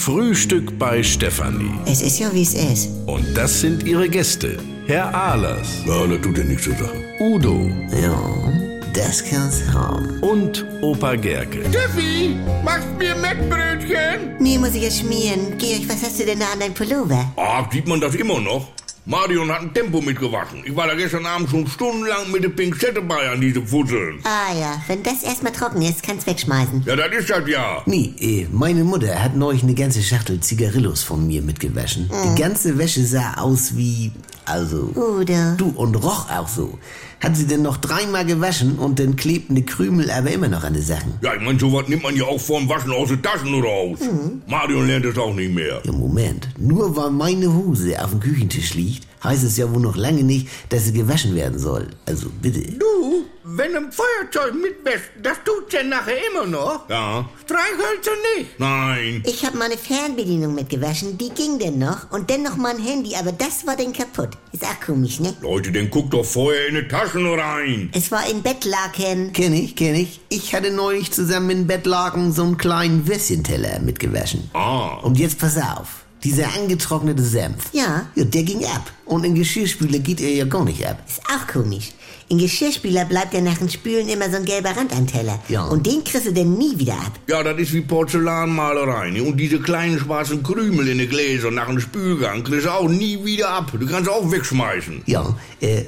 Frühstück bei Stefanie. Es ist ja, wie es ist. Und das sind ihre Gäste. Herr Ahlers. Ja, das tut ja nichts zur Sache. Udo. Ja, das kann's haben. Und Opa Gerke. Steffi, machst mir Mettbrötchen? Nee, muss ich jetzt schmieren. Georg, was hast du denn da an deinem Pullover? Sieht man das immer noch? Marion hat ein Tempo mitgewaschen. Ich war da gestern Abend schon stundenlang mit der Pinzette bei an diese Fusseln. Ah ja, wenn das erstmal trocken ist, kannst wegschmeißen. Ja, das ist das ja. Nee, meine Mutter hat neulich eine ganze Schachtel Zigarillos von mir mitgewaschen. Die ganze Wäsche sah aus wie, Udo. du, und roch auch so. Hat sie denn noch 3-mal gewaschen und dann klebten die Krümel aber immer noch an den Sachen. Ja, ich mein, sowas nimmt man ja auch vorm Waschen aus den Taschen oder aus. Marion lernt es auch nicht mehr. Ja, Moment. Nur weil meine Hose auf dem Küchentisch liegt, heißt es ja wohl noch lange nicht, dass sie gewaschen werden soll. Also bitte. Du, wenn ein Feuerzeug mitwäscht, das tut's ja nachher immer noch. Ja. Streichhölzer nicht. Nein. Ich hab meine Fernbedienung mitgewaschen, die ging denn noch. Und dann noch mein Handy, aber das war denn kaputt. Ist auch komisch, ne? Leute, dann guckt doch vorher in die Taschen rein. Es war in Bettlaken. Kenn ich. Ich hatte neulich zusammen mit dem Bettlaken so einen kleinen Würstchenteller mitgewaschen. Und jetzt pass auf. Dieser angetrocknete Senf. Ja. Ja, der ging ab. Und in Geschirrspüler geht er ja gar nicht ab. Ist auch komisch. In Geschirrspüler bleibt ja nach dem Spülen immer so ein gelber Rand am Teller. Ja. Und den kriegst du denn nie wieder ab. Ja, das ist wie Porzellanmalerei. Ne? Und diese kleinen schwarzen Krümel in den Gläsern nach dem Spülgang kriegst du auch nie wieder ab. Du kannst auch wegschmeißen. Ja,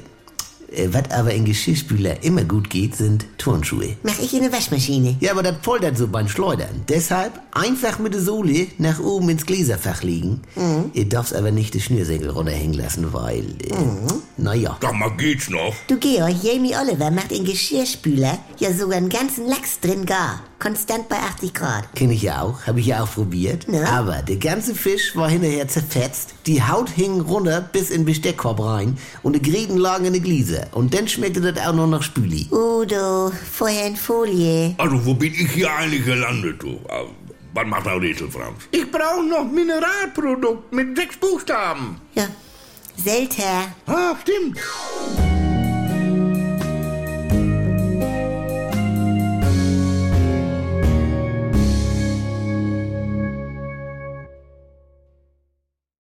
was aber in Geschirrspüler immer gut geht, sind Turnschuhe. Mach ich in eine Waschmaschine. Ja, aber das poltert so beim Schleudern. Deshalb einfach mit der Sohle nach oben ins Gläserfach legen. Ihr darfst aber nicht die Schnürsenkel runterhängen lassen, weil, naja. Sag mal, geht's noch? Du Georg, Jamie Oliver macht in Geschirrspüler ja sogar einen ganzen Lachs drin gar. Konstant bei 80 Grad. Kenn ich ja auch, habe ich ja auch probiert. Na? Aber der ganze Fisch war hinterher zerfetzt, die Haut hing runter bis in den Besteckkorb rein und die Gräten lagen in die Gläser. Und dann schmeckte das auch noch nach Spüli. Udo, vorher in Folie. Also, wo bin ich hier eigentlich gelandet, du? Was macht der Rätsel, Franz? Ich brauche noch Mineralprodukt mit 6 Buchstaben. Ja, Selter. Stimmt.